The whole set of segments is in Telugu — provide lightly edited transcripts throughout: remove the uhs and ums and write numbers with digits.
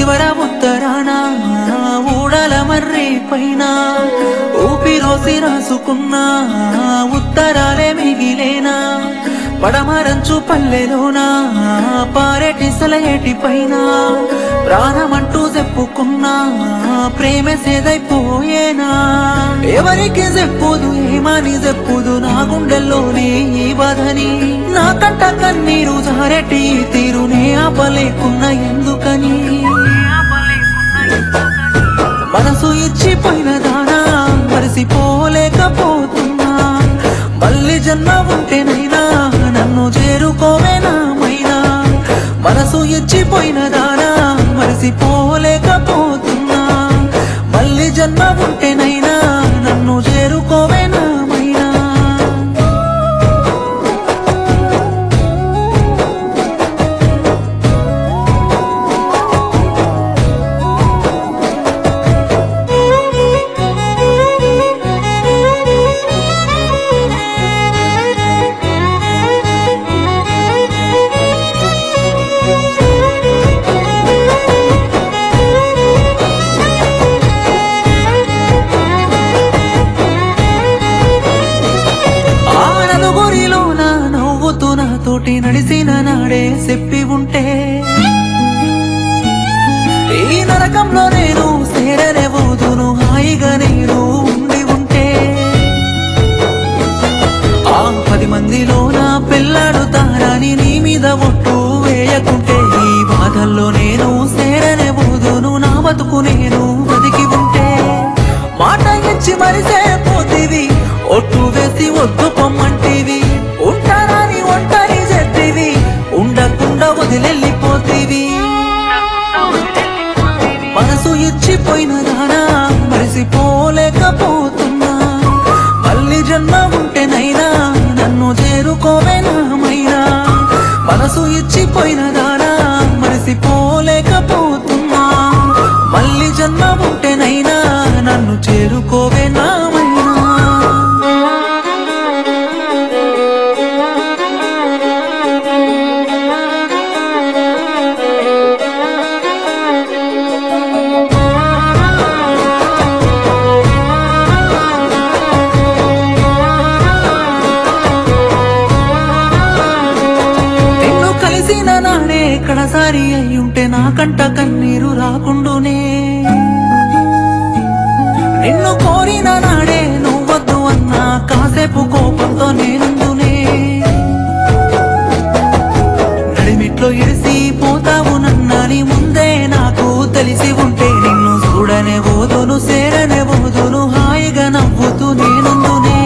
చివర ఉత్తరాన ఊడల మర్రి పైన ఊపిరోసి రాసుకున్నా ఉత్తరాలే మిగిలేనా పడమరంచు పల్లెలోనా పారేటి సలయేటి పైన ప్రాణమంటూ చెప్పుకున్నా ప్రేమ సేదైపోయేనా ఎవరికి చెప్పుదు ఏమని చెప్పుదు నా గుండెల్లోనే ఈ బాధని నా కంట కన్నీరు జారెటి తీరునే ఆపలేకున్నా ఎందుకని మనసు ఇచ్చిపోయిన దానా మరిసిపోలేకపోతున్నా మళ్ళీ జన్మ ఉంటేనైనా నన్ను చేరుకోవేనా మైనా మనసు ఇచ్చిపోయిన దానా మరిసిపోలేకపోతున్నా మళ్ళీ జన్మ ఉంటేనైనా నన్ను చేరుకోవేనా మైనా తోటి నడిసిన నాడే చెప్పి ఉంటే ఈ నరకంలో నేను సేరలేవోదును హాయిగా నేను ఉండి ఉంటే ఆ 10 మందిలో నా పిల్లాడుతారని నీ మీద ఒట్టు వేయకుంటే ఈ బాధల్లో నేను సేరలేవోదును నా బతుకు నేను బతికి ఉంటే మాట ఇచ్చి మరిసే పోతీవి ఒట్టు వేసి వద్దు పొమ్మంటివి ఉంటారని ఒంటరి చెట్టివి ఉండకుండా వదిలెళ్ళిపోతీవి మనసు ఇచ్చిపోయిన దానా మరిసిపోలేకపోతున్నా మళ్ళీ జన్మ ఉంటేనైనా నన్ను చేరుకోవేనా మైనా మనసు ఇచ్చిపోయిన దానా మరిసిపోలేకపోతున్నా మళ్ళీ జన్మ ఉంటేనైనా నన్ను చేరుకోవేనా మైనా కడసారి అయ్యుంటే నా కంట కన్నీరు రాకుండునే నిన్ను కోరిన నాడే నువ్వద్దు అన్నా కాసేపు కోపంతో నేనుందునే నడిమిట్లో ఇడిసి పోతావు నన్నని ముందే నాకు తెలిసి ఉంటే నిన్ను చూడనే పోదును సేరనే పోదును హాయిగా నవ్వుతూ నేనుందునే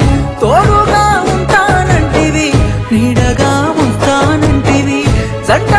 తోడుగా ఉంటానంటివి నీడగా ఉంటానంటివి జంట